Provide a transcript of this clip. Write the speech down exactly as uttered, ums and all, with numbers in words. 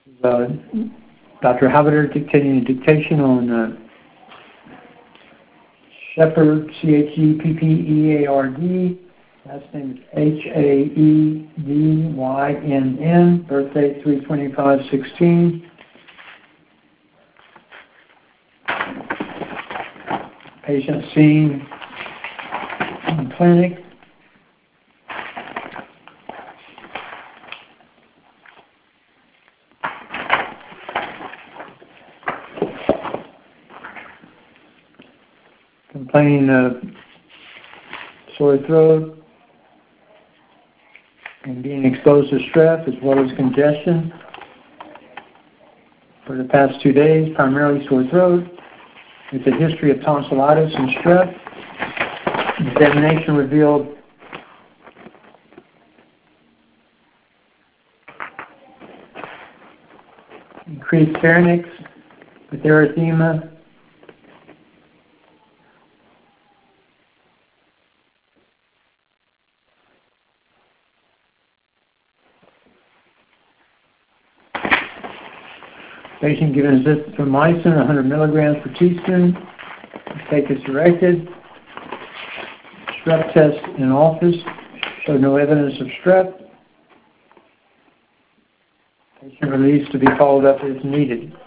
Uh, Doctor Habeter dictating a dictation on uh, Shepherd, C H E P P E A R D. Last name is H A E D Y N N. Birthday three twenty-five sixteen. Patient seen in clinic. Complaining of sore throat and being exposed to strep as well as congestion for the past two days, primarily sore throat. With a history of tonsillitis and strep. Examination revealed increased pharynx with erythema. Patient given azithromycin, one hundred milligrams per teaspoon. Take as directed. Strep test in office. Showed no evidence of strep. Patient released to be followed up as needed.